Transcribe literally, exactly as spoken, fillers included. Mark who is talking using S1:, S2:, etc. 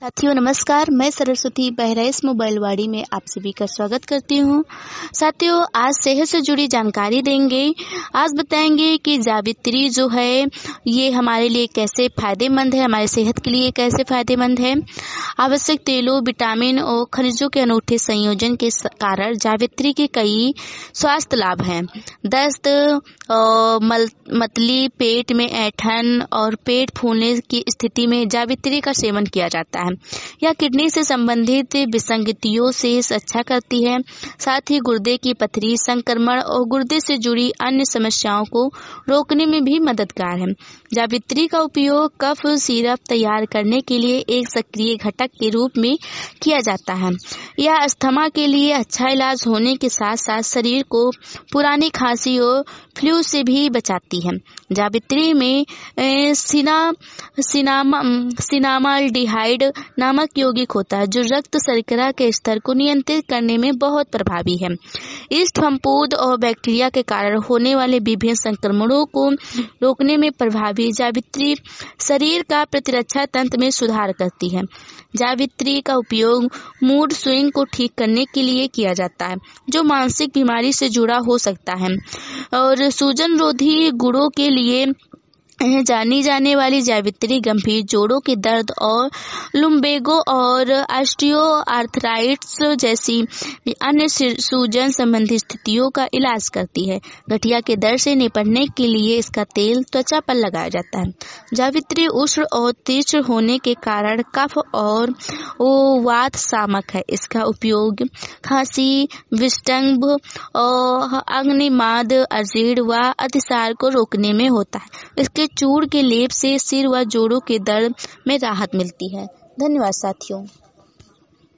S1: साथियों नमस्कार, मैं सरस्वती बहराइच मोबाइल वाड़ी में आप सभी का स्वागत करती हूँ। साथियों आज सेहत से जुड़ी जानकारी देंगे। आज बताएंगे कि जावित्री जो है ये हमारे लिए कैसे फायदेमंद है, हमारे सेहत के लिए कैसे फायदेमंद है। आवश्यक तेलों, विटामिन और खनिजों के अनूठे संयोजन के कारण जावित्री के कई स्वास्थ्य लाभ हैं। दस्त, मल, मतली, पेट में ऐंठन और पेट फूलने की स्थिति में जावित्री का सेवन किया जाता है। यह किडनी से संबंधित विसंगतियों से अच्छा करती है। साथ ही गुर्दे की पथरी, संक्रमण और गुर्दे से जुड़ी अन्य समस्याओं को रोकने में भी मददगार है। जावित्री का उपयोग कफ सिरप तैयार करने के लिए एक सक्रिय घटक के रूप में किया जाता है। यह अस्थमा के लिए अच्छा इलाज होने के साथ साथ शरीर को पुरानी खांसी और फ्लू से भी बचाती है। जावित्री में सिना सिनामा सिनामाल्डिहाइड नामक यौगिक होता है जो रक्त शर्करा के स्तर को नियंत्रित करने में बहुत प्रभावी है। ईस्ट, फफूंद और बैक्टीरिया के कारण होने वाले विभिन्न संक्रमणों को रोकने में प्रभावी जावित्री शरीर का प्रतिरक्षा तंत्र में सुधार करती है। जावित्री का उपयोग मूड स्विंग को ठीक करने के लिए किया जाता है जो मानसिक बीमारी से जुड़ा हो सकता है, और सूजन रोधी गुणों के लिए जानी जाने वाली जावित्री गंभीर जोड़ों के दर्द और लुम्बेगो और ऑस्टियोआर्थराइटिस जैसी अन्य सूजन संबंधी स्थितियों का इलाज करती है। गठिया के दर्द से निपटने के लिए इसका तेल त्वचा पर लगाया जाता है। जावित्री उष्ण और तीक्ष्ण होने के कारण कफ और वात शामक है। इसका उपयोग खांसी, विषंभ और अग्निमाद, अजीर्ण व अतिसार को रोकने में होता है। इसके चूर्ण के लेप से सिर व जोड़ों के दर्द में राहत मिलती है। धन्यवाद साथियों।